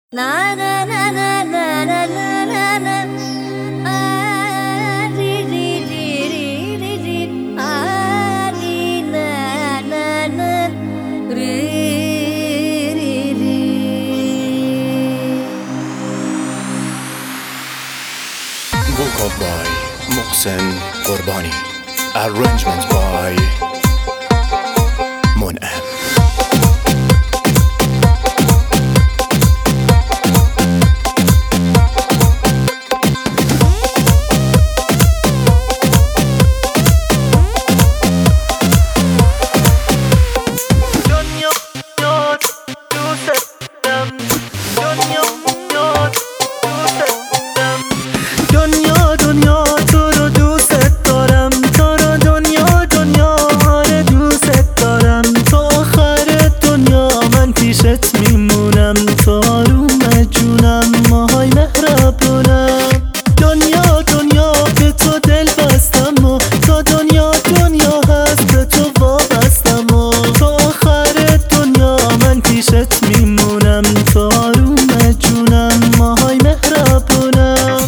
Na na na na na na na na. Ah, ri ri ri ri ri ri. Ah, ri na na na. Ri ri ri. Vocal by Mohsen Qurbani. Arrangements by Mun'em. میمونم تا آروم جونم ماهای مهربونم. دنیا دنیا به تو دل بستم و تا دنیا دنیا هست به تو وابستم و تا آخر دنیا من پیشت میمونم تا آروم جونم ماهای مهربونم.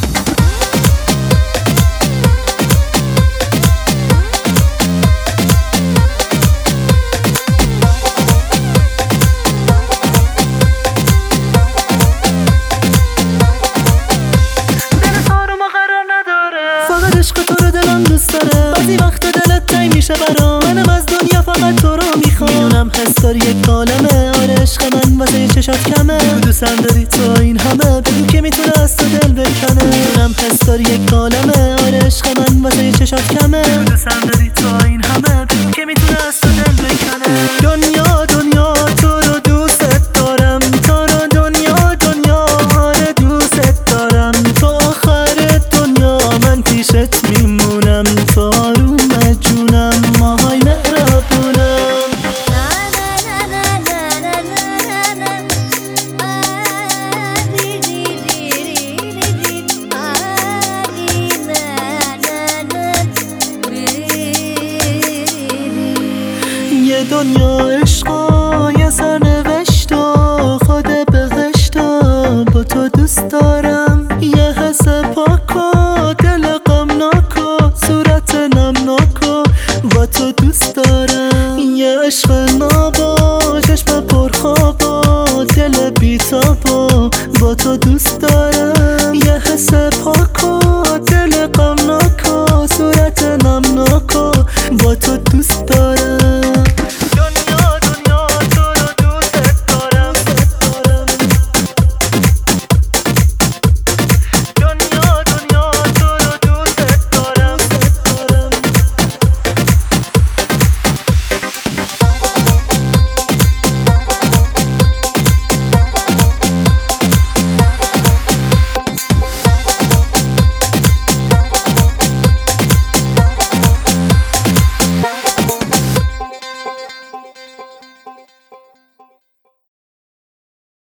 عشق تو رو دلم دوست داره، بعضی وقت دلت تنگ میشه برام. منم از دنیا فقط تو رو میخوام. میدونم حس داری یک عالمه، آره عشق من واسه چشات کمه. تو دوستم داری تو این همه، بگو که میتونه از تو دل بکنه. میدونم حس داری یک عالمه، آره عشق من واسه چشات کمه. تو دوستم داری تو این همه، بگو که میتونه از تو دل بکنه. دنیا دنیا تو رو دوست دارم، تو رو دنیا دنیا آره دوست دارم. تو آخر دنیا من پیشت میمونم تا آروم جونم ماهای مهربونم. یه دنیا عشقا یه سرنوشتا خود بهشتا با تو دوست دارم. یه حس پاکا دل غمناکا صورت نمناکا با تو دوست دارم. یه عشق نابا چشم پرخوابا دل بیتابا با تو دوست دارم.